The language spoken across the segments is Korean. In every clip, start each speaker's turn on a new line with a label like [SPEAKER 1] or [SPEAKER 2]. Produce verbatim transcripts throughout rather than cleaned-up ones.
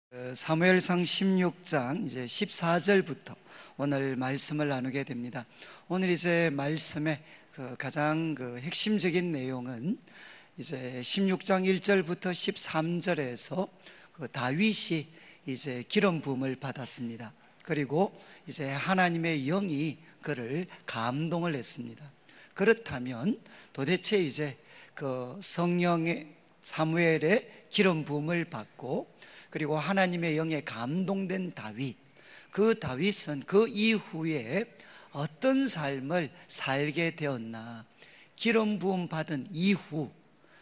[SPEAKER 1] 어, 사무엘상 십육 장 이제 십사 절부터 오늘 말씀을 나누게 됩니다. 오늘 이제 말씀의 그 가장 그 핵심적인 내용은 이제 십육 장 일 절부터 십삼 절에서 그 다윗이 이제 기름 부음을 받았습니다. 그리고 이제 하나님의 영이 그를 감동을 했습니다. 그렇다면 도대체 이제 그 성령의 사무엘의 기름 부음을 받고 그리고 하나님의 영에 감동된 다윗, 그 다윗은 그 이후에 어떤 삶을 살게 되었나? 기름 부음 받은 이후,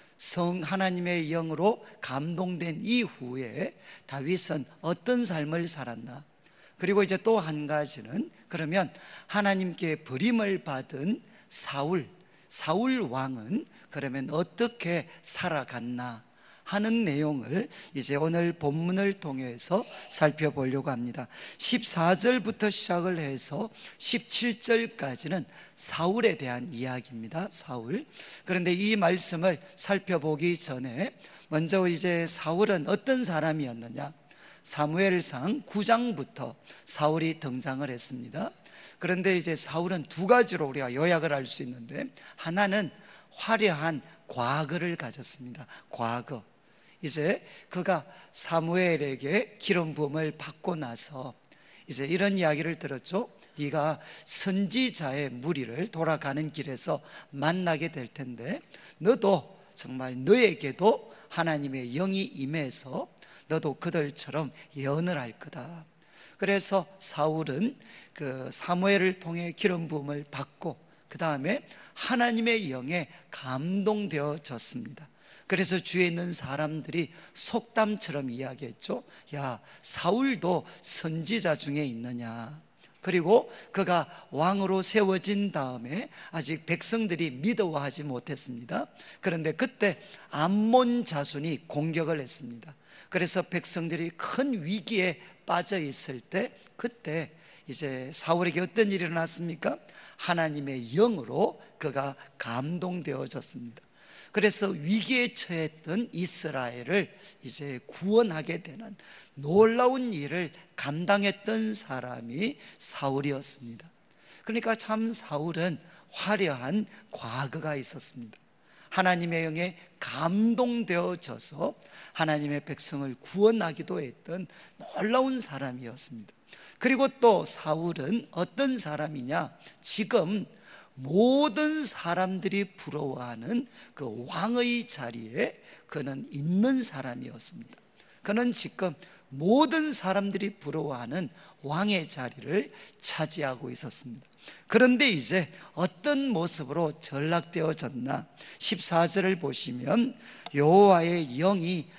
[SPEAKER 1] 성 하나님의 영으로 감동된 이후에 다윗은 어떤 삶을 살았나? 그리고 이제 또 한 가지는, 그러면 하나님께 버림을 받은 사울, 사울 왕은 그러면 어떻게 살아갔나 하는 내용을 이제 오늘 본문을 통해서 살펴보려고 합니다. 십사 절부터 시작을 해서 십칠 절까지는 사울에 대한 이야기입니다. 사울. 그런데 이 말씀을 살펴보기 전에 먼저 이제 사울은 어떤 사람이었느냐? 사무엘상 구 장부터 사울이 등장을 했습니다. 그런데 이제 사울은 두 가지로 우리가 요약을 할 수 있는데, 하나는 화려한 과거를 가졌습니다. 과거. 이제 그가 사무엘에게 기름 부음을 받고 나서 이제 이런 이야기를 들었죠. 네가 선지자의 무리를 돌아가는 길에서 만나게 될 텐데, 너도 정말 너에게도 하나님의 영이 임해서 너도 그들처럼 예언을 할 거다. 그래서 사울은 그 사무엘을 통해 기름 부음을 받고 그 다음에 하나님의 영에 감동되어졌습니다. 그래서 주위에 있는 사람들이 속담처럼 이야기했죠. 야, 사울도 선지자 중에 있느냐? 그리고 그가 왕으로 세워진 다음에 아직 백성들이 믿어하지 못했습니다. 그런데 그때 암몬 자손이 공격을 했습니다. 그래서 백성들이 큰 위기에 빠져 있을 때, 그때 이제 사울에게 어떤 일이 일어났습니까? 하나님의 영으로 그가 감동되어졌습니다. 그래서 위기에 처했던 이스라엘을 이제 구원하게 되는 놀라운 일을 감당했던 사람이 사울이었습니다. 그러니까 참 사울은 화려한 과거가 있었습니다. 하나님의 영에 감동되어져서 하나님의 백성을 구원하기도 했던 놀라운 사람이었습니다. 그리고 또 사울은 어떤 사람이냐? 지금 모든 사람들이 부러워하는 그 왕의 자리에 그는 있는 사람이었습니다. 그는 지금 모든 사람들이 부러워하는 왕의 자리를 차지하고 있었습니다. 그런데 이제 어떤 모습으로 전락되어졌나? 십사 절을 보시면 여호와의 영이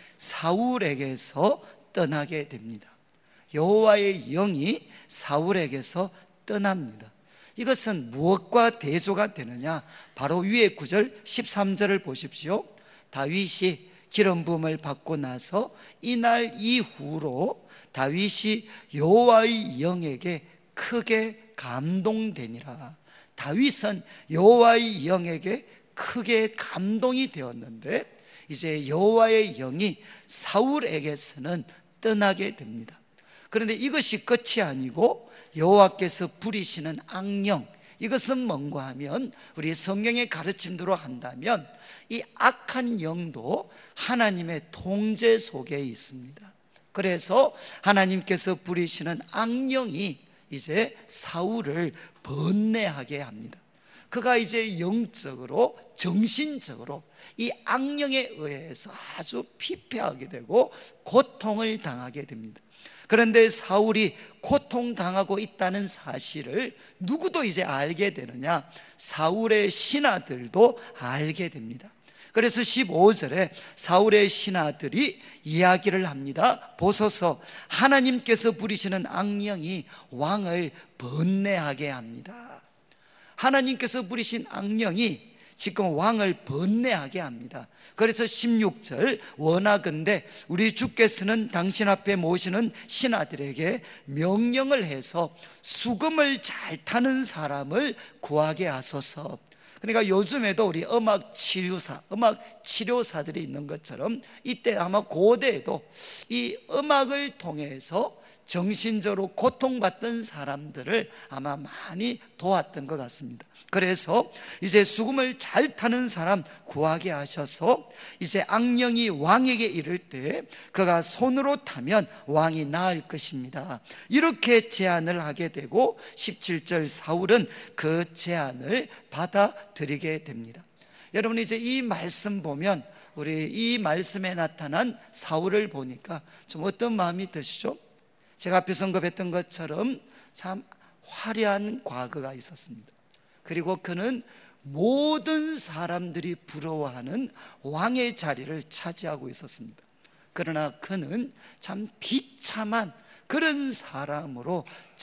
[SPEAKER 1] 사울에게서 떠나게 됩니다. 여호와의 영이 사울에게서 떠납니다. 이것은 무엇과 대조가 되느냐? 바로 위에 구 절 십삼 절을 보십시오. 다윗이 기름 부음을 받고 나서 이날 이후로 다윗이 여호와의 영에게 크게 감동되니라. 다윗은 여호와의 영에게 크게 감동이 되었는데, 이제 여호와의 영이 사울에게서는 떠나게 됩니다. 그런데 이것이 끝이 아니고 여호와께서 부리시는 악령, 이것은 뭔가 하면 우리 성경의 가르침대로 한다면 이 악한 영도 하나님의 통제 속에 있습니다. 그래서 하나님께서 부리시는 악령이 이제 사울을 번뇌하게 합니다. 그가 이제 영적으로 정신적으로 이 악령에 의해서 아주 피폐하게 되고 고통을 당하게 됩니다. 그런데 사울이 고통당하고 있다는 사실을 누구도 이제 알게 되느냐? 사울의 신하들도 알게 됩니다. 그래서 십오 절에 사울의 신하들이 이야기를 합니다. 보소서, 하나님께서 부리시는 악령이 왕을 번뇌하게 합니다. 하나님께서 부리신 악령이 지금 왕을 번뇌하게 합니다. 그래서 십육 절, 원하건대 우리 주께서는 당신 앞에 모시는 신하들에게 명령을 해서 수금을 잘 타는 사람을 구하게 하소서. 그러니까 요즘에도 우리 음악 치료사, 음악 치료사들이 있는 것처럼 이때 아마 고대에도 이 음악을 통해서 정신적으로 고통받던 사람들을 아마 많이 도왔던 것 같습니다. 그래서 이제 수금을 잘 타는 사람 구하게 하셔서 이제 악령이 왕에게 이를 때 그가 손으로 타면 왕이 나을 것입니다. 이렇게 제안을 하게 되고 십칠 절 사울은 그 제안을 받아들이게 됩니다. 여러분, 이제 이 말씀 보면 우리 이 말씀에 나타난 사울을 보니까 좀 어떤 마음이 드시죠? 제가 앞에 언급했던 것처럼 참 화려한 과거가 있었습니다. 그리고 그는 모든 사람들이 부러워하는 왕의 자리를 차지하고 있었습니다. 그러나 그는 참 비참한 그런 사람으로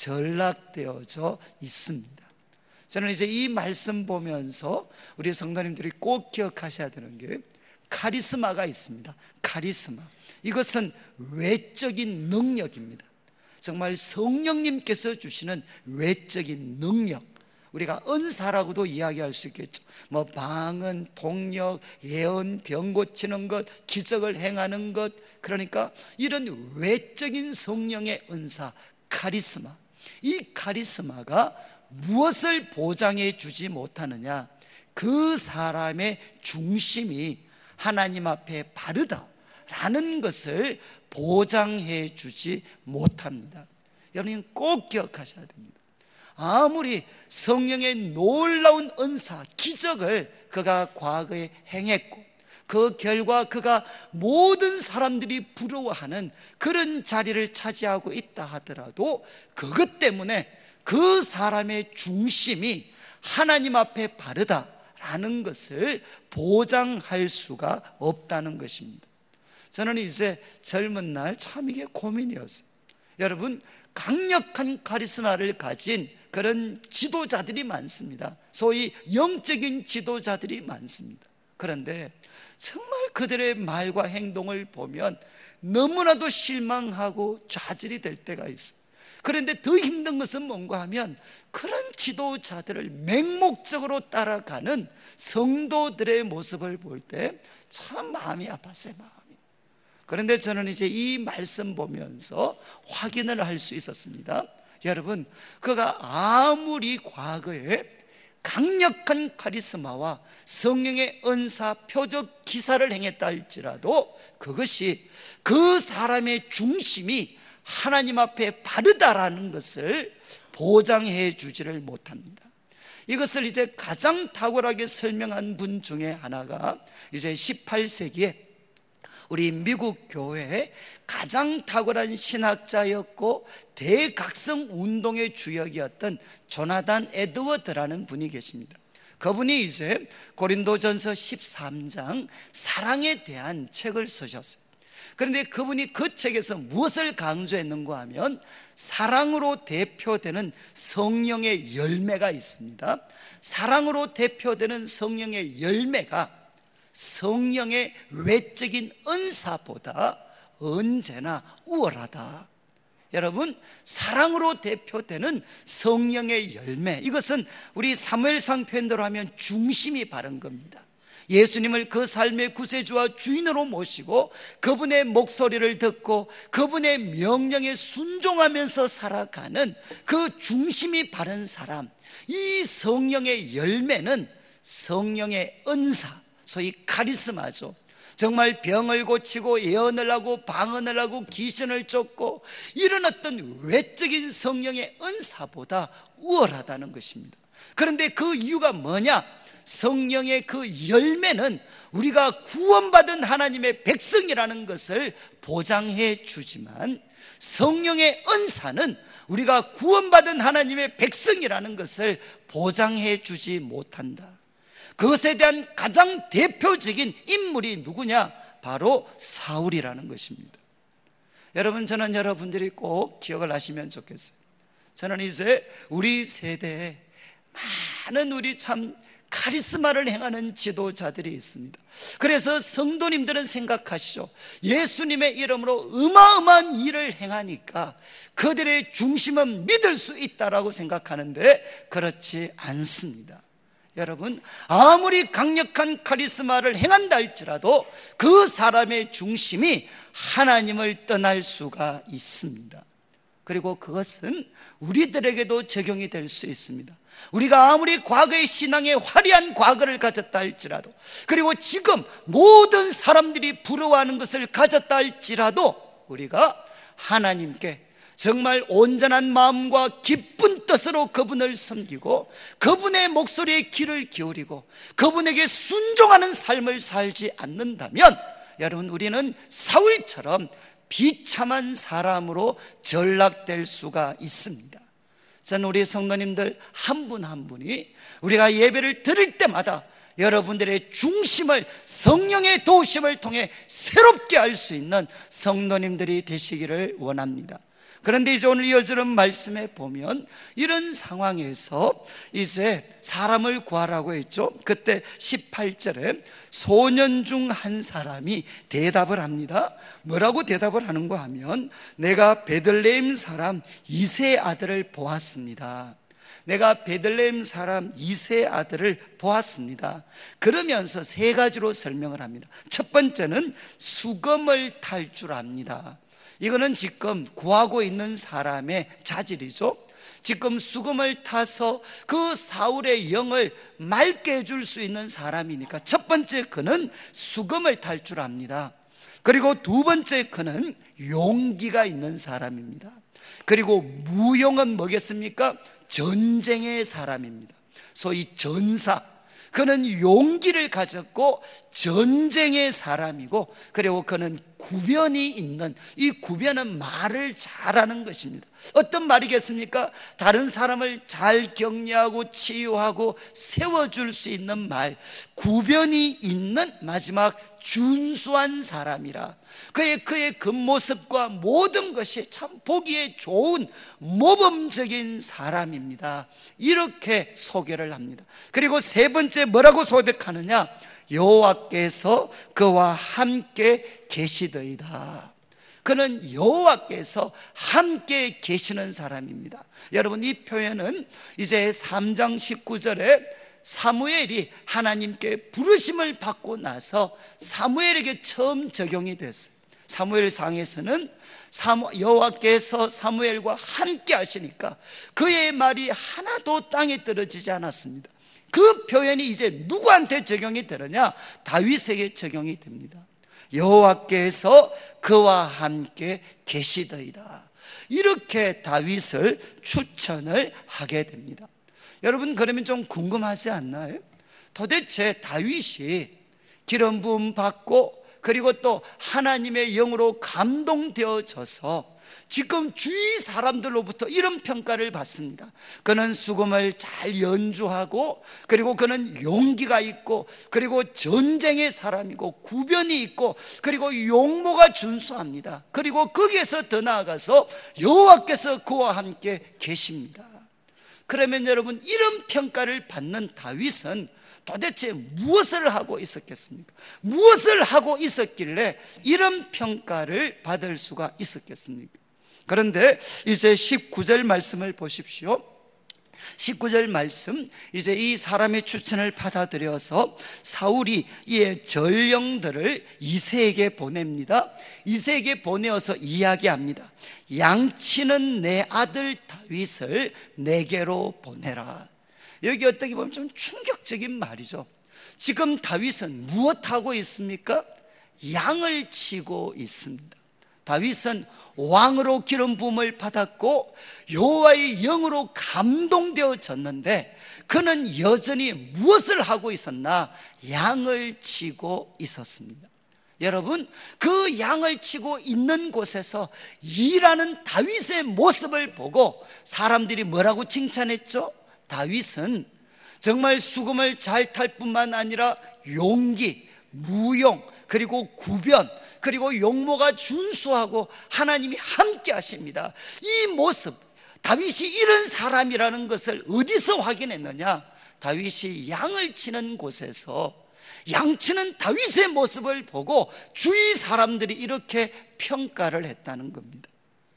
[SPEAKER 1] 전락되어져 있습니다. 저는 이제 이 말씀 보면서 우리 성도님들이 꼭 기억하셔야 되는 게 카리스마가 있습니다. 카리스마, 이것은 외적인 능력입니다. 정말 성령님께서 주시는 외적인 능력, 우리가 은사라고도 이야기할 수 있겠죠. 뭐 방언, 통역, 예언, 병 고치는 것, 기적을 행하는 것, 그러니까 이런 외적인 성령의 은사, 카리스마. 이 카리스마가 무엇을 보장해 주지 못하느냐? 그 사람의 중심이 하나님 앞에 바르다라는 것을 보장해 주지 못합니다. 여러분 꼭 기억하셔야 됩니다. 아무리 성령의 놀라운 은사, 기적을 그가 과거에 행했고 그 결과 그가 모든 사람들이 부러워하는 그런 자리를 차지하고 있다 하더라도 그것 때문에 그 사람의 중심이 하나님 앞에 바르다라는 것을 보장할 수가 없다는 것입니다. 저는 이제 젊은 날 참 이게 고민이었어요. 여러분, 강력한 카리스마를 가진 그런 지도자들이 많습니다. 소위 영적인 지도자들이 많습니다. 그런데 정말 그들의 말과 행동을 보면 너무나도 실망하고 좌절이 될 때가 있어요. 그런데 더 힘든 것은 뭔가 하면 그런 지도자들을 맹목적으로 따라가는 성도들의 모습을 볼 때 참 마음이 아팠어요. 마음이. 그런데 저는 이제 이 말씀 보면서 확인을 할 수 있었습니다. 여러분, 그가 아무리 과거에 강력한 카리스마와 성령의 은사, 표적, 기사를 행했다 할지라도 그것이 그 사람의 중심이 하나님 앞에 바르다라는 것을 보장해 주지를 못합니다. 이것을 이제 가장 탁월하게 설명한 분 중에 하나가 이제 십팔 세기에 우리 미국 교회의 가장 탁월한 신학자였고 대각성 운동의 주역이었던 조나단 에드워드라는 분이 계십니다. 그분이 이제 고린도전서 십삼 장 사랑에 대한 책을 쓰셨어요. 그런데 그분이 그 책에서 무엇을 강조했는가 하면 사랑으로 대표되는 성령의 열매가 있습니다. 사랑으로 대표되는 성령의 열매가 성령의 외적인 은사보다 언제나 우월하다. 여러분, 사랑으로 대표되는 성령의 열매, 이것은 우리 사무엘상 표현대로 하면 중심이 바른 겁니다. 예수님을 그 삶의 구세주와 주인으로 모시고 그분의 목소리를 듣고 그분의 명령에 순종하면서 살아가는 그 중심이 바른 사람, 이 성령의 열매는 성령의 은사, 소위 카리스마죠. 정말 병을 고치고 예언을 하고 방언을 하고 귀신을 쫓고 이런 어떤 외적인 성령의 은사보다 우월하다는 것입니다. 그런데 그 이유가 뭐냐? 성령의 그 열매는 우리가 구원받은 하나님의 백성이라는 것을 보장해 주지만 성령의 은사는 우리가 구원받은 하나님의 백성이라는 것을 보장해 주지 못한다. 그것에 대한 가장 대표적인 인물이 누구냐? 바로 사울이라는 것입니다. 여러분, 저는 여러분들이 꼭 기억을 하시면 좋겠어요. 저는 이제 우리 세대에 많은 우리 참 카리스마를 행하는 지도자들이 있습니다. 그래서 성도님들은 생각하시죠. 예수님의 이름으로 어마어마한 일을 행하니까 그들의 중심은 믿을 수 있다라고 생각하는데 그렇지 않습니다. 여러분, 아무리 강력한 카리스마를 행한다 할지라도 그 사람의 중심이 하나님을 떠날 수가 있습니다. 그리고 그것은 우리들에게도 적용이 될 수 있습니다. 우리가 아무리 과거의 신앙에 화려한 과거를 가졌다 할지라도, 그리고 지금 모든 사람들이 부러워하는 것을 가졌다 할지라도, 우리가 하나님께 정말 온전한 마음과 기쁜 뜻으로 그분을 섬기고 그분의 목소리에 귀를 기울이고 그분에게 순종하는 삶을 살지 않는다면, 여러분, 우리는 사울처럼 비참한 사람으로 전락될 수가 있습니다. 저는 우리 성도님들 한 분 한 분이 우리가 예배를 드릴 때마다 여러분들의 중심을 성령의 도우심을 통해 새롭게 할 수 있는 성도님들이 되시기를 원합니다. 그런데 이제 오늘 이어지는 말씀에 보면 이런 상황에서 이제 사람을 구하라고 했죠. 그때 십팔 절에 소년 중 한 사람이 대답을 합니다. 뭐라고 대답을 하는가 하면, 내가 베들레헴 사람 이새의 아들을 보았습니다. 내가 베들레헴 사람 이새의 아들을 보았습니다. 그러면서 세 가지로 설명을 합니다. 첫 번째는 수검을 탈 줄 압니다. 이거는 지금 구하고 있는 사람의 자질이죠. 지금 수금을 타서 그 사울의 영을 맑게 해줄 수 있는 사람이니까 첫 번째 그는 수금을 탈 줄 압니다. 그리고 두 번째 그는 용기가 있는 사람입니다. 그리고 무용은 뭐겠습니까? 전쟁의 사람입니다. 소위 전사, 그는 용기를 가졌고 전쟁의 사람이고, 그리고 그는 구변이 있는, 이 구변은 말을 잘하는 것입니다. 어떤 말이겠습니까? 다른 사람을 잘 격려하고 치유하고 세워줄 수 있는 말, 구변이 있는 마지막 준수한 사람이라. 그의 그의 겉모습과 모든 것이 참 보기에 좋은 모범적인 사람입니다. 이렇게 소개를 합니다. 그리고 세 번째 뭐라고 소백하느냐? 여호와께서 그와 함께 계시더이다. 그는 여호와께서 함께 계시는 사람입니다. 여러분, 이 표현은 이제 삼 장 십구 절에 사무엘이 하나님께 부르심을 받고 나서 사무엘에게 처음 적용이 됐어요. 사무엘상에서는 여호와께서 사무엘과 함께 하시니까 그의 말이 하나도 땅에 떨어지지 않았습니다. 그 표현이 이제 누구한테 적용이 되느냐? 다윗에게 적용이 됩니다. 여호와께서 그와 함께 계시더이다. 이렇게 다윗을 추천을 하게 됩니다. 여러분, 그러면 좀 궁금하지 않나요? 도대체 다윗이 기름 부음 받고 그리고 또 하나님의 영으로 감동되어져서 지금 주위 사람들로부터 이런 평가를 받습니다. 그는 수금을 잘 연주하고, 그리고 그는 용기가 있고, 그리고 전쟁의 사람이고, 구변이 있고, 그리고 용모가 준수합니다. 그리고 거기에서 더 나아가서 여호와께서 그와 함께 계십니다. 그러면 여러분, 이런 평가를 받는 다윗은 도대체 무엇을 하고 있었겠습니까? 무엇을 하고 있었길래 이런 평가를 받을 수가 있었겠습니까? 그런데 이제 십구 절 말씀을 보십시오. 십구 절 말씀, 이제 이 사람의 추천을 받아들여서 사울이 이의 전령들을 이새에게 보냅니다. 이새에게 보내어서 이야기합니다. 양치는 내 아들 다윗을 내게로 보내라. 여기 어떻게 보면 좀 충격적인 말이죠. 지금 다윗은 무엇하고 있습니까? 양을 치고 있습니다. 다윗은 왕으로 기름 부음을 받았고 여호와의 영으로 감동되어졌는데, 그는 여전히 무엇을 하고 있었나? 양을 치고 있었습니다. 여러분, 그 양을 치고 있는 곳에서 일하는 다윗의 모습을 보고 사람들이 뭐라고 칭찬했죠? 다윗은 정말 수금을 잘 탈 뿐만 아니라 용기, 무용, 그리고 구변, 그리고 용모가 준수하고 하나님이 함께 하십니다. 이 모습, 다윗이 이런 사람이라는 것을 어디서 확인했느냐? 다윗이 양을 치는 곳에서 양치는 다윗의 모습을 보고 주위 사람들이 이렇게 평가를 했다는 겁니다.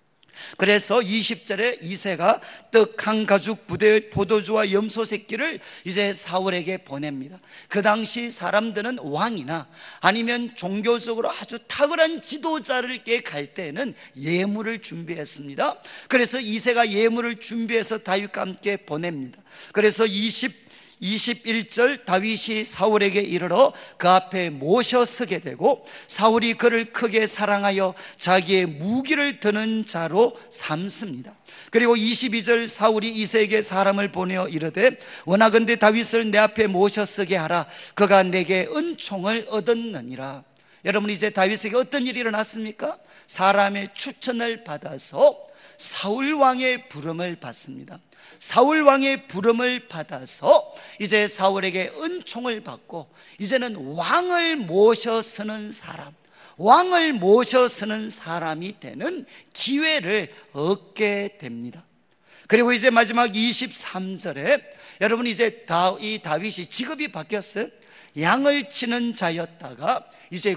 [SPEAKER 1] 그래서 이십 절에 이새가 떡 한 가죽 부대의 포도주와 염소 새끼를 이제 사울에게 보냅니다. 그 당시 사람들은 왕이나 아니면 종교적으로 아주 탁월한 지도자를께 갈 때는 예물을 준비했습니다. 그래서 이새가 예물을 준비해서 다윗과 함께 보냅니다. 그래서 이십 이십일 절, 다윗이 사울에게 이르러 그 앞에 모셔 서게 되고 사울이 그를 크게 사랑하여 자기의 무기를 드는 자로 삼습니다. 그리고 이십이 절, 사울이 이새에게 사람을 보내어 이르되 원하건대 다윗을 내 앞에 모셔 서게 하라. 그가 내게 은총을 얻었느니라. 여러분, 이제 다윗에게 어떤 일이 일어났습니까? 사람의 추천을 받아서 사울 왕의 부름을 받습니다. 사울 왕의 부름을 받아서 이제 사울에게 은총을 받고 이제는 왕을 모셔 서는 사람, 왕을 모셔 서는 사람이 되는 기회를 얻게 됩니다. 그리고 이제 마지막 이십삼 절에 여러분, 이제 이 다윗이 직업이 바뀌었어요. 양을 치는 자였다가 이제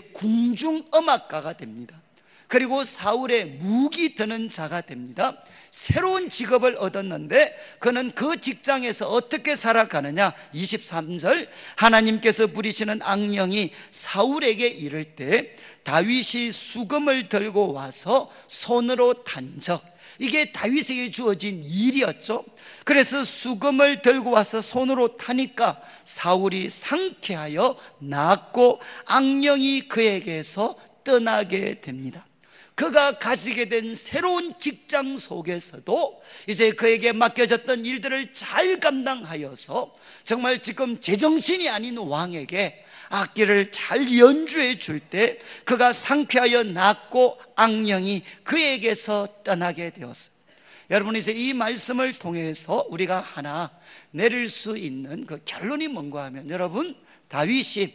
[SPEAKER 1] 궁중음악가가 됩니다. 그리고 사울의 무기 드는 자가 됩니다. 새로운 직업을 얻었는데 그는 그 직장에서 어떻게 살아가느냐. 이십삼 절, 하나님께서 부리시는 악령이 사울에게 이를 때 다윗이 수금을 들고 와서 손으로 탄적, 이게 다윗에게 주어진 일이었죠. 그래서 수금을 들고 와서 손으로 타니까 사울이 상쾌하여 낫고 악령이 그에게서 떠나게 됩니다. 그가 가지게 된 새로운 직장 속에서도 이제 그에게 맡겨졌던 일들을 잘 감당하여서 정말 지금 제정신이 아닌 왕에게 악기를 잘 연주해 줄 때 그가 상쾌하여 낫고 악령이 그에게서 떠나게 되었어요. 여러분, 이제 이 말씀을 통해서 우리가 하나 내릴 수 있는 그 결론이 뭔가 하면, 여러분, 다윗이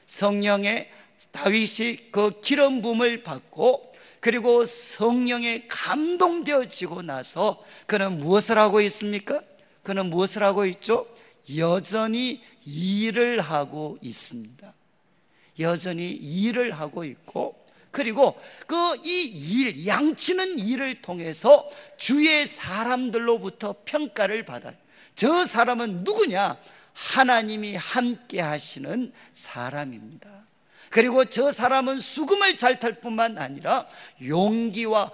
[SPEAKER 1] 성령의 다윗이 그 기름 부음을 받고 그리고 성령에 감동되어지고 나서 그는 무엇을 하고 있습니까? 그는 무엇을 하고 있죠? 여전히 일을 하고 있습니다. 여전히 일을 하고 있고, 그리고 그 이 일, 양치는 일을 통해서 주위의 사람들로부터 평가를 받아요. 저 사람은 누구냐? 하나님이 함께 하시는 사람입니다. 그리고 저 사람은 수금을 잘 탈 뿐만 아니라 용기와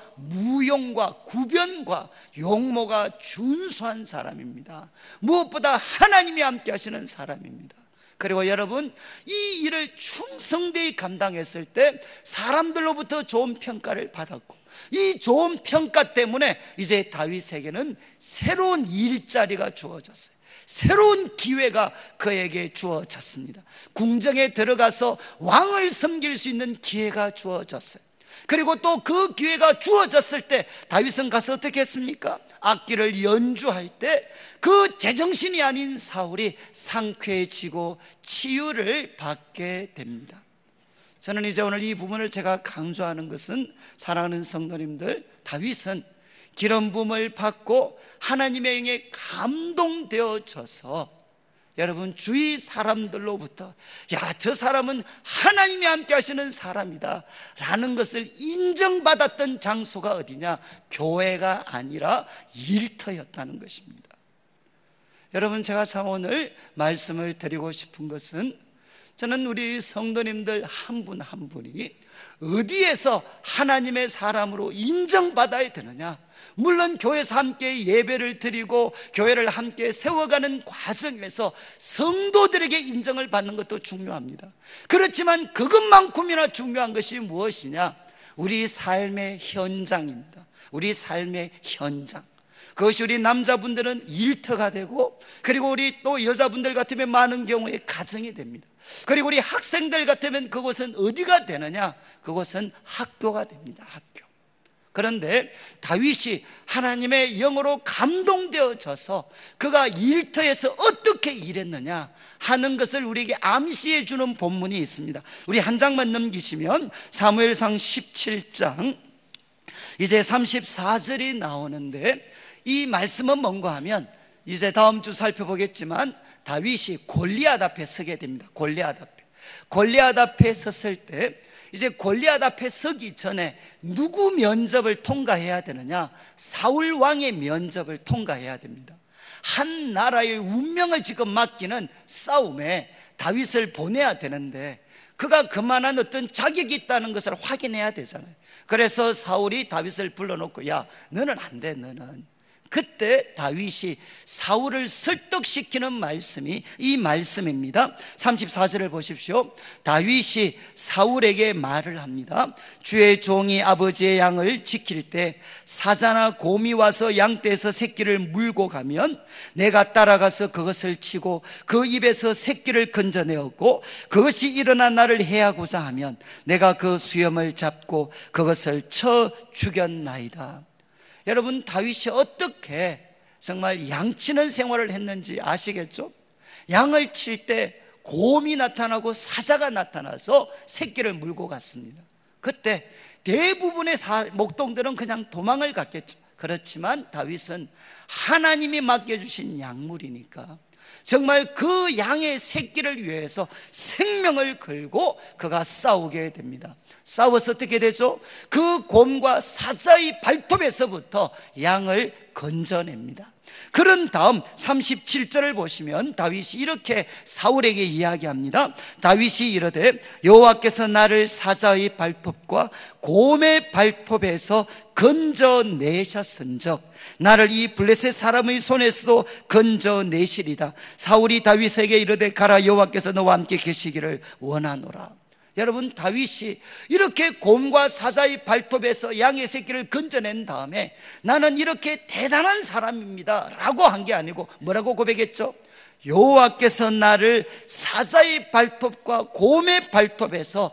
[SPEAKER 1] 무용과 구변과 용모가 준수한 사람입니다. 무엇보다 하나님이 함께 하시는 사람입니다. 그리고 여러분, 이 일을 충성되이 감당했을 때 사람들로부터 좋은 평가를 받았고, 이 좋은 평가 때문에 이제 다윗에게는 새로운 일자리가 주어졌어요. 새로운 기회가 그에게 주어졌습니다. 궁정에 들어가서 왕을 섬길 수 있는 기회가 주어졌어요. 그리고 또 그 기회가 주어졌을 때 다윗은 가서 어떻게 했습니까? 악기를 연주할 때 그 제정신이 아닌 사울이 상쾌해지고 치유를 받게 됩니다. 저는 이제 오늘 이 부분을 제가 강조하는 것은, 사랑하는 성도님들, 다윗은 기름 부음을 받고 하나님의 영에 감동되어져서 여러분, 주위 사람들로부터 야, 저 사람은 하나님이 함께 하시는 사람이다 라는 것을 인정받았던 장소가 어디냐? 교회가 아니라 일터였다는 것입니다. 여러분, 제가 참 오늘 말씀을 드리고 싶은 것은, 저는 우리 성도님들 한 분 한 분이 어디에서 하나님의 사람으로 인정받아야 되느냐? 물론 교회에서 함께 예배를 드리고 교회를 함께 세워가는 과정에서 성도들에게 인정을 받는 것도 중요합니다. 그렇지만 그것만큼이나 중요한 것이 무엇이냐? 우리 삶의 현장입니다. 우리 삶의 현장. 그것이 우리 남자분들은 일터가 되고, 그리고 우리 또 여자분들 같으면 많은 경우에 가정이 됩니다. 그리고 우리 학생들 같으면 그곳은 어디가 되느냐? 그곳은 학교가 됩니다. 학교. 그런데 다윗이 하나님의 영으로 감동되어져서 그가 일터에서 어떻게 일했느냐 하는 것을 우리에게 암시해 주는 본문이 있습니다. 우리 한 장만 넘기시면 사무엘상 십칠 장 이제 삼십사 절이 나오는데, 이 말씀은 뭔가 하면, 이제 다음 주 살펴보겠지만 다윗이 골리앗 앞에 서게 됩니다. 골리앗 앞에 골리앗 앞에 섰을 때 이제 골리앗 앞에 서기 전에 누구 면접을 통과해야 되느냐? 사울 왕의 면접을 통과해야 됩니다. 한 나라의 운명을 지금 맡기는 싸움에 다윗을 보내야 되는데 그가 그만한 어떤 자격이 있다는 것을 확인해야 되잖아요. 그래서 사울이 다윗을 불러놓고 야, 너는 안 돼, 너는. 그때 다윗이 사울을 설득시키는 말씀이 이 말씀입니다. 삼십사 절을 보십시오. 다윗이 사울에게 말을 합니다. 주의 종이 아버지의 양을 지킬 때 사자나 곰이 와서 양떼에서 새끼를 물고 가면 내가 따라가서 그것을 치고 그 입에서 새끼를 건져내었고 그것이 일어나 나를 해하고자 하면 내가 그 수염을 잡고 그것을 쳐 죽였나이다. 여러분, 다윗이 어떻게 정말 양치는 생활을 했는지 아시겠죠? 양을 칠 때 곰이 나타나고 사자가 나타나서 새끼를 물고 갔습니다. 그때 대부분의 목동들은 그냥 도망을 갔겠죠. 그렇지만 다윗은 하나님이 맡겨주신 약물이니까 정말 그 양의 새끼를 위해서 생명을 걸고 그가 싸우게 됩니다. 싸워서 어떻게 되죠? 그 곰과 사자의 발톱에서부터 양을 건져냅니다. 그런 다음 삼십칠 절을 보시면 다윗이 이렇게 사울에게 이야기합니다. 다윗이 이르되 여호와께서 나를 사자의 발톱과 곰의 발톱에서 건져내셨은즉 나를 이 블레셋 사람의 손에서도 건져내시리다. 사울이 다윗에게 이르되 가라, 여호와께서 너와 함께 계시기를 원하노라. 여러분, 다윗이 이렇게 곰과 사자의 발톱에서 양의 새끼를 건져낸 다음에 나는 이렇게 대단한 사람입니다 라고 한 게 아니고 뭐라고 고백했죠? 여호와께서 나를 사자의 발톱과 곰의 발톱에서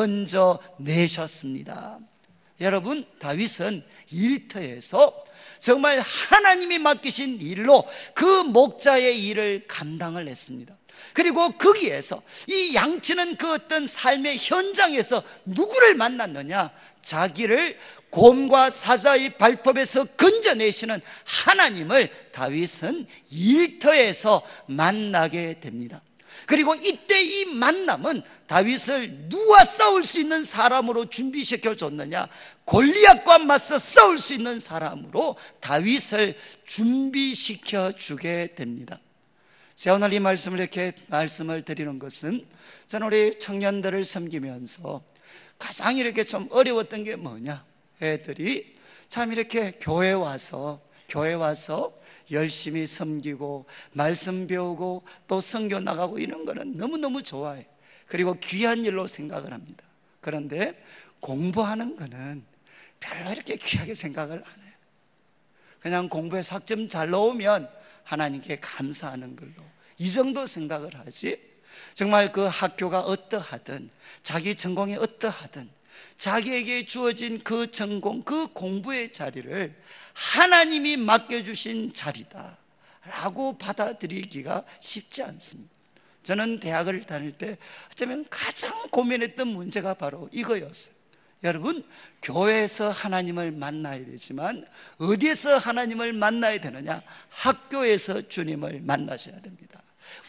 [SPEAKER 1] 건져내셨습니다. 여러분, 다윗은 일터에서 정말 하나님이 맡기신 일로 그 목자의 일을 감당을 했습니다. 그리고 거기에서 이 양치는 그 어떤 삶의 현장에서 누구를 만났느냐? 자기를 곰과 사자의 발톱에서 건져내시는 하나님을 다윗은 일터에서 만나게 됩니다. 그리고 이때 이 만남은 다윗을 누가 싸울 수 있는 사람으로 준비시켜 줬느냐? 골리앗과 맞서 싸울 수 있는 사람으로 다윗을 준비시켜 주게 됩니다. 제가 오늘 이 말씀을 이렇게 말씀을 드리는 것은 저는 우리 청년들을 섬기면서 가장 이렇게 좀 어려웠던 게 뭐냐? 애들이 참 이렇게 교회 와서 교회 와서 열심히 섬기고 말씀 배우고 또 선교 나가고 이런 거는 너무너무 좋아해. 그리고 귀한 일로 생각을 합니다. 그런데 공부하는 거는 별로 이렇게 귀하게 생각을 안 해요. 그냥 공부해서 학점 잘 나오면 하나님께 감사하는 걸로 이 정도 생각을 하지, 정말 그 학교가 어떠하든 자기 전공이 어떠하든 자기에게 주어진 그 전공, 그 공부의 자리를 하나님이 맡겨주신 자리다 라고 받아들이기가 쉽지 않습니다. 저는 대학을 다닐 때 어쩌면 가장 고민했던 문제가 바로 이거였어요. 여러분, 교회에서 하나님을 만나야 되지만 어디에서 하나님을 만나야 되느냐? 학교에서 주님을 만나셔야 됩니다.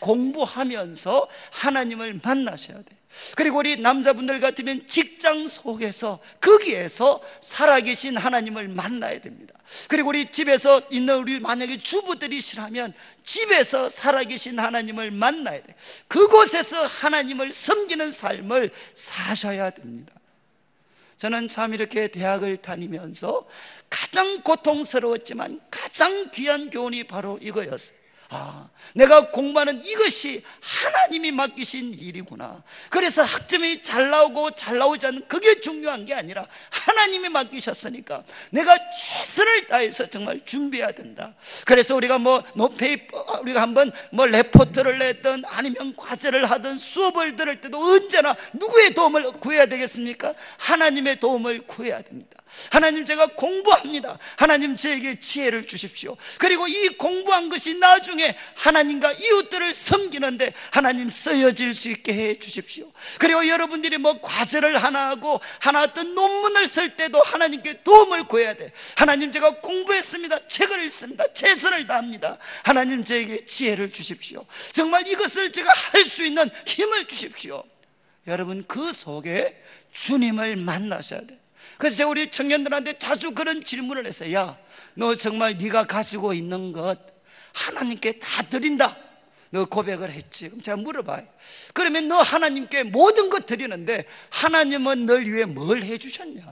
[SPEAKER 1] 공부하면서 하나님을 만나셔야 돼요. 그리고 우리 남자분들 같으면 직장 속에서 거기에서 살아계신 하나님을 만나야 됩니다. 그리고 우리 집에서 있는 우리 만약에 주부들이시라면 집에서 살아계신 하나님을 만나야 돼요. 그곳에서 하나님을 섬기는 삶을 사셔야 됩니다. 저는 참 이렇게 대학을 다니면서 가장 고통스러웠지만 가장 귀한 교훈이 바로 이거였어요. 아, 내가 공부하는 이것이 하나님이 맡기신 일이구나. 그래서 학점이 잘 나오고 잘 나오지 않는 그게 중요한 게 아니라 하나님이 맡기셨으니까 내가 최선을 다해서 정말 준비해야 된다. 그래서 우리가 뭐 노페이퍼, 우리가 한번 뭐 레포트를 냈든 아니면 과제를 하든 수업을 들을 때도 언제나 누구의 도움을 구해야 되겠습니까? 하나님의 도움을 구해야 됩니다. 하나님, 제가 공부합니다. 하나님, 저에게 지혜를 주십시오. 그리고 이 공부한 것이 나중에 하나님과 이웃들을 섬기는데 하나님 쓰여질 수 있게 해 주십시오. 그리고 여러분들이 뭐 과제를 하나 하고 하나 어떤 논문을 쓸 때도 하나님께 도움을 구해야 돼. 하나님, 제가 공부했습니다. 책을 읽습니다. 최선을 다합니다. 하나님, 저에게 지혜를 주십시오. 정말 이것을 제가 할 수 있는 힘을 주십시오. 여러분, 그 속에 주님을 만나셔야 돼. 그래서 제가 우리 청년들한테 자주 그런 질문을 했어요. 야, 너 정말 네가 가지고 있는 것 하나님께 다 드린다, 너 고백을 했지? 그럼 제가 물어봐요. 그러면 너 하나님께 모든 것 드리는데 하나님은 널 위해 뭘 해주셨냐?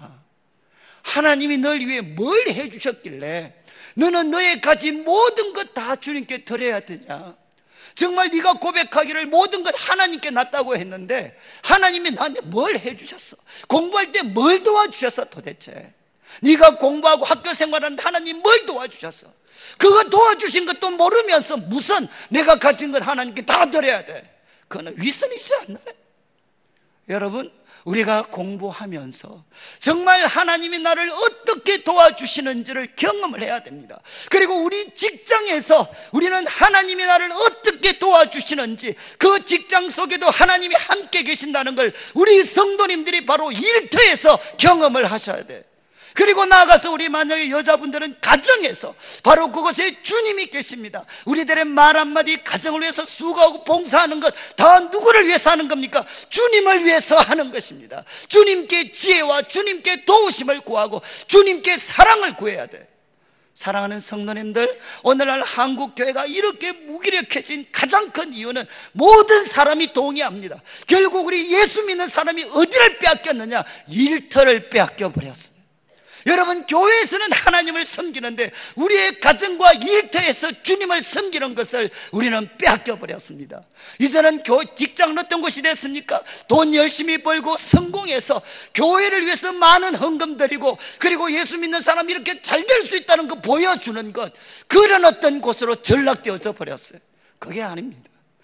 [SPEAKER 1] 하나님이 널 위해 뭘 해주셨길래 너는 너의 가진 모든 것 다 주님께 드려야 되냐? 정말 네가 고백하기를 모든 것 하나님께 놨다고 했는데 하나님이 나한테 뭘 해주셨어? 공부할 때 뭘 도와주셨어 도대체? 네가 공부하고 학교 생활하는데 하나님 뭘 도와주셨어? 그거 도와주신 것도 모르면서 무슨 내가 가진 것 하나님께 다 드려야 돼? 그거는 위선이지 않나요? 여러분, 우리가 공부하면서 정말 하나님이 나를 어떻게 도와주시는지를 경험을 해야 됩니다. 그리고 우리 직장에서 우리는 하나님이 나를 어떻게 도와주시는지, 그 직장 속에도 하나님이 함께 계신다는 걸 우리 성도님들이 바로 일터에서 경험을 하셔야 돼. 그리고 나아가서 우리 만약에 여자분들은 가정에서 바로 그곳에 주님이 계십니다. 우리들의 말 한마디, 가정을 위해서 수고하고 봉사하는 것 다 누구를 위해서 하는 겁니까? 주님을 위해서 하는 것입니다. 주님께 지혜와 주님께 도우심을 구하고 주님께 사랑을 구해야 돼. 사랑하는 성도님들, 오늘날 한국교회가 이렇게 무기력해진 가장 큰 이유는 모든 사람이 동의합니다. 결국 우리 예수 믿는 사람이 어디를 빼앗겼느냐? 일터를 빼앗겨 버렸습니다. 여러분, 교회에서는 하나님을 섬기는데 우리의 가정과 일터에서 주님을 섬기는 것을 우리는 빼앗겨 버렸습니다. 이제는 교, 직장은 어떤 곳이 됐습니까? 돈 열심히 벌고 성공해서 교회를 위해서 많은 헌금 드리고, 그리고 예수 믿는 사람이 이렇게 잘 될 수 있다는 거 보여주는 것, 그런 어떤 곳으로 전락되어져 버렸어요. 그게 아닙니다.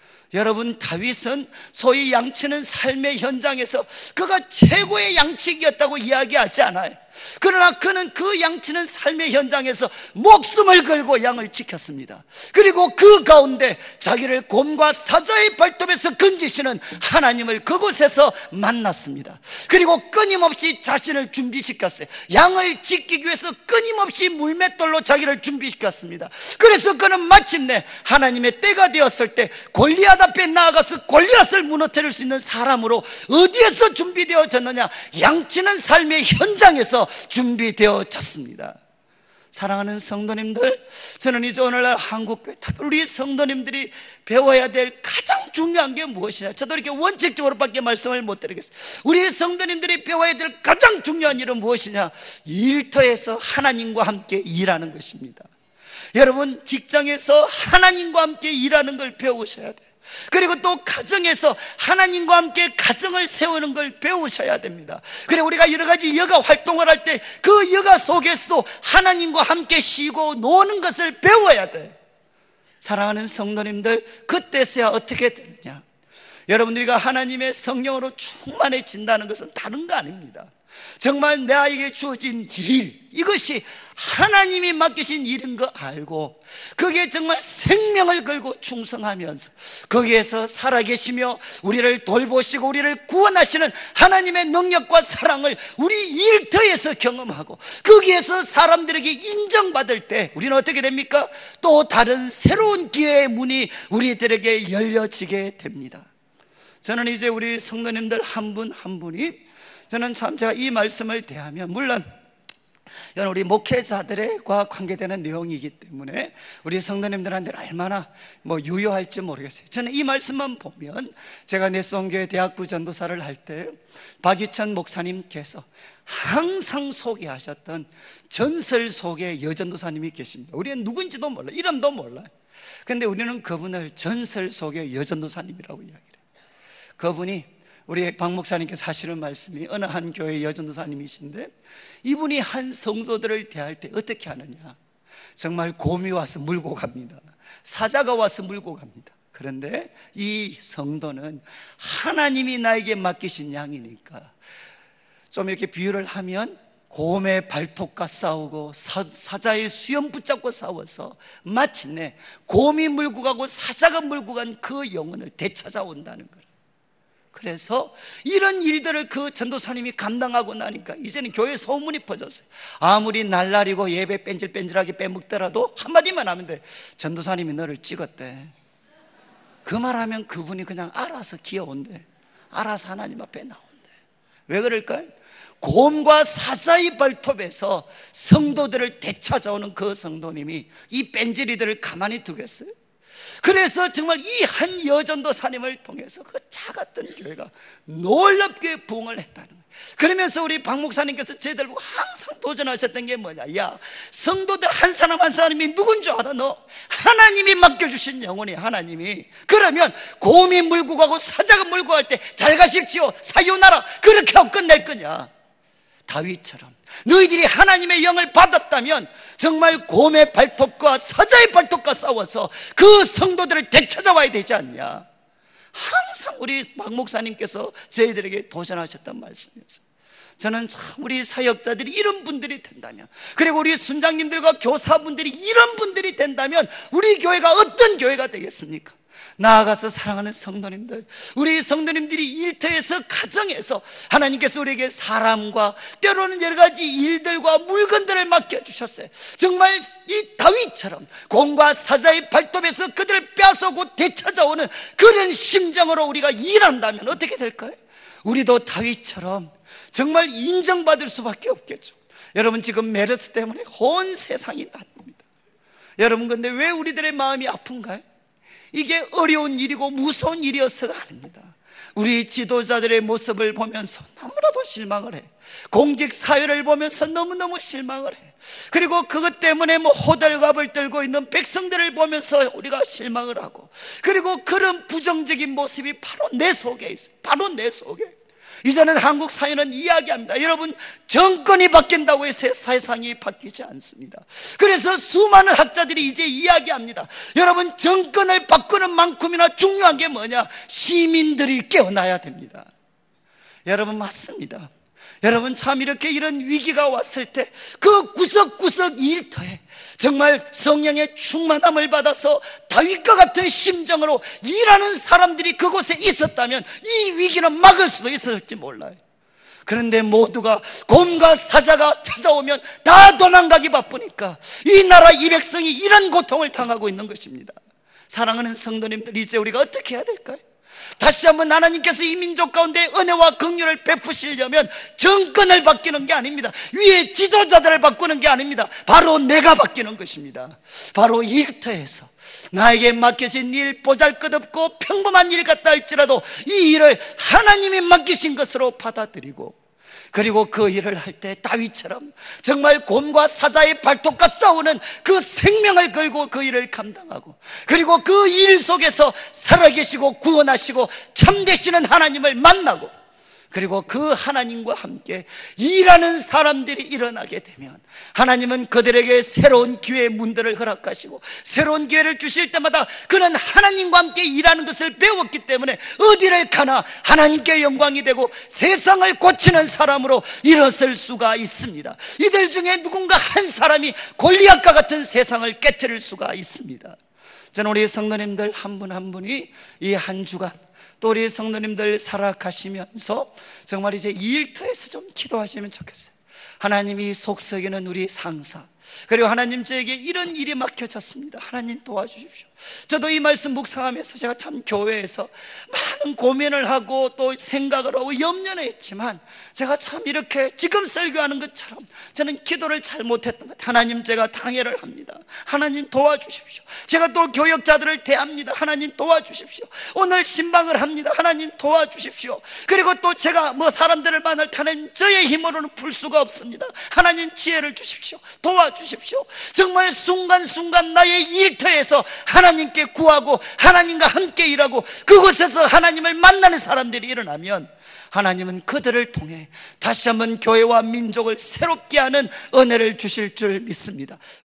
[SPEAKER 1] 여러분, 다윗은 소위 양치는 삶의 현장에서 그가 최고의 양치기였다고 이야기하지 않아요. 그러나 그는 그 양치는 삶의 현장에서 목숨을 걸고 양을 지켰습니다. 그리고 그 가운데 자기를 곰과 사자의 발톱에서 건지시는 하나님을 그곳에서 만났습니다. 그리고 끊임없이 자신을 준비시켰어요. 양을 지키기 위해서 끊임없이 물맷돌로 자기를 준비시켰습니다. 그래서 그는 마침내 하나님의 때가 되었을 때 골리앗 앞에 나아가서 골리앗을 무너뜨릴 수 있는 사람으로 어디에서 준비되어졌느냐? 양치는 삶의 현장에서 준비되어졌습니다. 사랑하는 성도님들, 저는 이제 오늘날 한국교회 우리 성도님들이 배워야 될 가장 중요한 게 무엇이냐? 저도 이렇게 원칙적으로밖에 말씀을 못 드리겠어요. 우리 성도님들이 배워야 될 가장 중요한 일은 무엇이냐? 일터에서 하나님과 함께 일하는 것입니다. 여러분, 직장에서 하나님과 함께 일하는 걸 배우셔야 돼요. 그리고 또 가정에서 하나님과 함께 가정을 세우는 걸 배우셔야 됩니다. 그리고 우리가 여러 가지 여가 활동을 할 때 그 여가 속에서도 하나님과 함께 쉬고 노는 것을 배워야 돼. 사랑하는 성도님들, 그때서야 어떻게 되느냐? 여러분들이가 하나님의 성령으로 충만해진다는 것은 다른 거 아닙니다. 정말 나에게 주어진 일, 이것이 하나님이 맡기신 일인 거 알고 그게 정말 생명을 걸고 충성하면서 거기에서 살아계시며 우리를 돌보시고 우리를 구원하시는 하나님의 능력과 사랑을 우리 일터에서 경험하고 거기에서 사람들에게 인정받을 때 우리는 어떻게 됩니까? 또 다른 새로운 기회의 문이 우리들에게 열려지게 됩니다. 저는 이제 우리 성도님들 한 분 한 분이, 저는 참 제가 이 말씀을 대하면, 물론 이건 우리 목회자들과 관계되는 내용이기 때문에 우리 성도님들한테 얼마나 뭐 유효할지 모르겠어요. 저는 이 말씀만 보면, 제가 내송교회 대학부 전도사를 할 때 박유천 목사님께서 항상 소개하셨던 전설 속의 여전도사님이 계십니다. 우리는 누군지도 몰라요. 이름도 몰라요. 근데 우리는 그분을 전설 속의 여전도사님이라고 이야기해요. 그분이 우리 박 목사님께서 하시는 말씀이, 어느 한 교회 여전도사님이신데 이분이 한 성도들을 대할 때 어떻게 하느냐, 정말 곰이 와서 물고 갑니다. 사자가 와서 물고 갑니다. 그런데 이 성도는 하나님이 나에게 맡기신 양이니까, 좀 이렇게 비유를 하면 곰의 발톱과 싸우고 사, 사자의 수염 붙잡고 싸워서 마침내 곰이 물고 가고 사자가 물고 간 그 영혼을 되찾아온다는 거예요. 그래서 이런 일들을 그 전도사님이 감당하고 나니까 이제는 교회 소문이 퍼졌어요. 아무리 날라리고 예배 뺀질뺀질하게 빼먹더라도 한마디만 하면 돼. 전도사님이 너를 찍었대. 그 말하면 그분이 그냥 알아서 기어온대. 알아서 하나님 앞에 나온대. 왜 그럴까요? 곰과 사자의 발톱에서 성도들을 되찾아오는 그 성도님이 이 뺀질이들을 가만히 두겠어요? 그래서 정말 이 한 여전도사님을 통해서 그 작았던 교회가 놀랍게 부흥을 했다는 거예요. 그러면서 우리 박 목사님께서 저희들 보고 항상 도전하셨던 게 뭐냐, 야, 성도들 한 사람 한 사람이 누군 줄 알아? 너 하나님이 맡겨주신 영혼이 하나님이. 그러면 곰이 물고 가고 사자가 물고 갈 때 잘 가십시오, 사요나라, 그렇게 하고 끝낼 거냐? 다윗처럼 너희들이 하나님의 영을 받았다면 정말 곰의 발톱과 사자의 발톱과 싸워서 그 성도들을 되찾아와야 되지 않냐? 항상 우리 박 목사님께서 저희들에게 도전하셨던 말씀이었어요. 저는 참 우리 사역자들이 이런 분들이 된다면, 그리고 우리 순장님들과 교사분들이 이런 분들이 된다면 우리 교회가 어떤 교회가 되겠습니까? 나아가서 사랑하는 성도님들, 우리 성도님들이 일터에서, 가정에서 하나님께서 우리에게 사람과 때로는 여러 가지 일들과 물건들을 맡겨주셨어요. 정말 이 다윗처럼 곰과 사자의 발톱에서 그들을 빼앗아오고 되찾아오는 그런 심정으로 우리가 일한다면 어떻게 될까요? 우리도 다윗처럼 정말 인정받을 수밖에 없겠죠. 여러분, 지금 메르스 때문에 온 세상이 난립니다. 여러분, 근데 왜 우리들의 마음이 아픈가요? 이게 어려운 일이고 무서운 일이어서가 아닙니다. 우리 지도자들의 모습을 보면서 너무나도 실망을 해. 공직 사회를 보면서 너무너무 실망을 해. 그리고 그것 때문에 뭐 호들갑을 떨고 있는 백성들을 보면서 우리가 실망을 하고, 그리고 그런 부정적인 모습이 바로 내 속에 있어요. 바로 내 속에. 이제는 한국 사회는 이야기합니다. 여러분, 정권이 바뀐다고 해서 세상이 바뀌지 않습니다. 그래서 수많은 학자들이 이제 이야기합니다. 여러분, 정권을 바꾸는 만큼이나 중요한 게 뭐냐? 시민들이 깨어나야 됩니다. 여러분, 맞습니다. 여러분, 참 이렇게 이런 위기가 왔을 때 그 구석구석 일터에 정말 성령의 충만함을 받아서 다윗과 같은 심정으로 일하는 사람들이 그곳에 있었다면 이 위기는 막을 수도 있었을지 몰라요. 그런데 모두가 곰과 사자가 찾아오면 다 도망가기 바쁘니까 이 나라 이 백성이 이런 고통을 당하고 있는 것입니다. 사랑하는 성도님들, 이제 우리가 어떻게 해야 될까요? 다시 한번 하나님께서 이 민족 가운데 은혜와 긍휼을 베푸시려면 정권을 바뀌는 게 아닙니다. 위에 지도자들을 바꾸는 게 아닙니다. 바로 내가 바뀌는 것입니다. 바로 일터에서 나에게 맡겨진 일, 보잘것없고 평범한 일 같다 할지라도 이 일을 하나님이 맡기신 것으로 받아들이고, 그리고 그 일을 할 때 다윗처럼 정말 곰과 사자의 발톱과 싸우는 그 생명을 걸고 그 일을 감당하고, 그리고 그 일 속에서 살아계시고 구원하시고 참되시는 하나님을 만나고, 그리고 그 하나님과 함께 일하는 사람들이 일어나게 되면 하나님은 그들에게 새로운 기회의 문들을 허락하시고 새로운 기회를 주실 때마다 그는 하나님과 함께 일하는 것을 배웠기 때문에 어디를 가나 하나님께 영광이 되고 세상을 고치는 사람으로 일어설 수가 있습니다. 이들 중에 누군가 한 사람이 골리앗과 같은 세상을 깨트릴 수가 있습니다. 저는 우리 성도님들 한 분 한 분이 이 한 주간 또 우리 성도님들 살아가시면서 정말 이제 일터에서 좀 기도하시면 좋겠어요. 하나님이 속썩이는 우리 상사, 그리고 하나님 저에게 이런 일이 맡겨졌습니다. 하나님 도와주십시오. 저도 이 말씀 묵상하면서 제가 참 교회에서 많은 고민을 하고 또 생각을 하고 염려를 했지만 제가 참 이렇게 지금 설교하는 것처럼 저는 기도를 잘 못했던 것 같아요. 하나님, 제가 당회를 합니다. 하나님 도와주십시오. 제가 또 교역자들을 대합니다. 하나님 도와주십시오. 오늘 신방을 합니다. 하나님 도와주십시오. 그리고 또 제가 뭐 사람들을 만날 때 하나님, 저의 힘으로는 풀 수가 없습니다. 하나님 지혜를 주십시오. 도와주십시오. 정말 순간순간 나의 일터에서 하나님께 구하고 하나님과 함께 일하고 그곳에서 하나님을 만나는 사람들이 일어나면 하나님은 그들을 통해 다시 한번 교회와 민족을 새롭게 하는 은혜를 주실 줄 믿습니다.